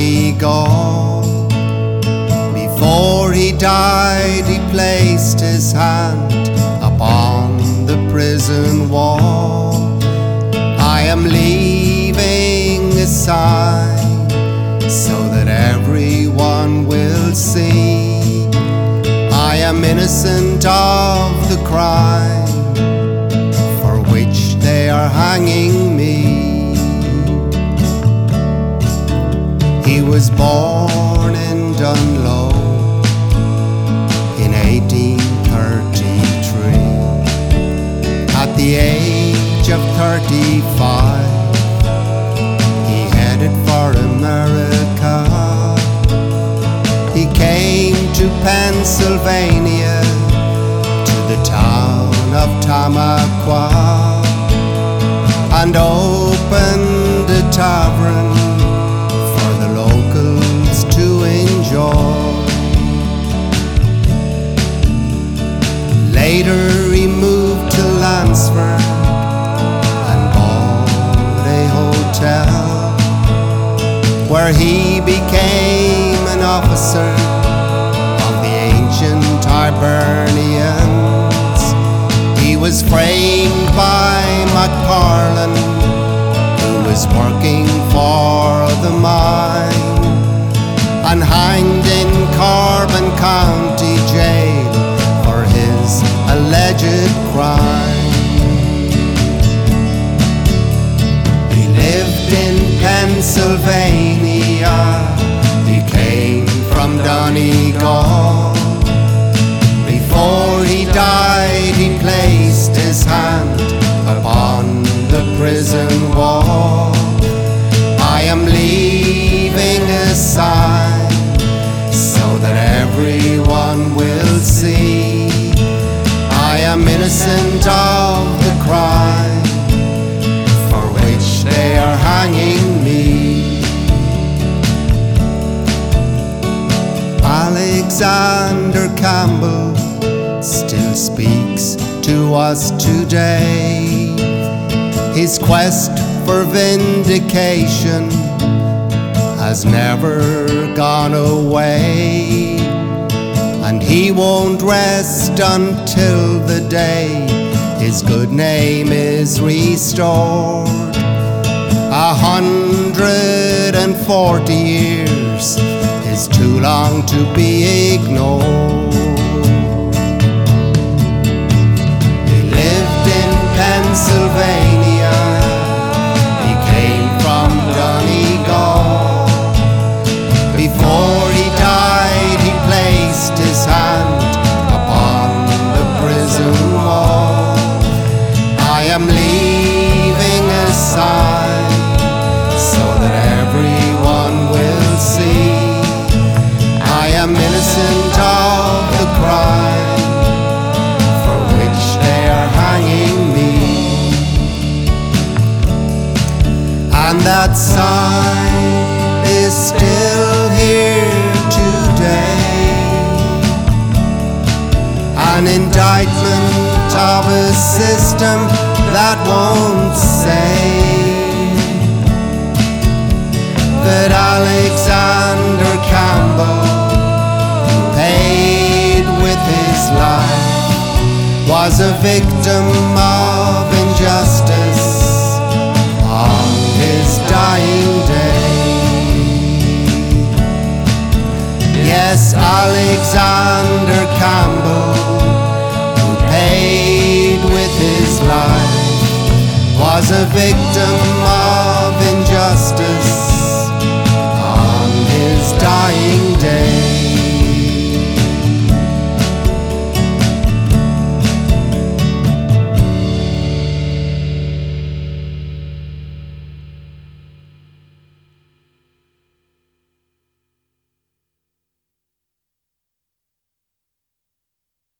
Donegal. Before he died, he placed his hand upon the prison wall. I am leaving a sign so that everyone will see I am innocent of the crime for which they are hanging me. He was born in Dunlow in 1833. At the age of 35, he headed for America. He came to Pennsylvania, to the town of Tamaqua, and opened a tavern for the locals to enjoy. Later he moved to Lansford and bought a hotel, where he became an officer of the ancient Hibernians. He was framed by MacFarlane, who was working for the mine, and hanged in Carbon County Jail for his alleged crime. He lived in Pennsylvania. He came from Donegal. Before he died, he placed his hand upon the prison wall. I am leaving a sign so that everyone will see I am innocent of the crime for which they are hanging me. Alexander Campbell still speaks to us today. His quest for vindication has never gone away, and he won't rest until the day his good name is restored. 140 years is too long to be ignored. He lived in Pennsylvania. He came from Donegal. Before he died, he placed his hand upon the prison wall. I am leaving a sign so that everyone will see I am innocent of the crime for which they are hanging me. And that sign is still here today, an indictment of a system that won't say that Alexander Campbell, who paid with his life, was a victim of injustice on his dying day. Yes, Alexander Campbell, who paid with his life, was a victim of injustice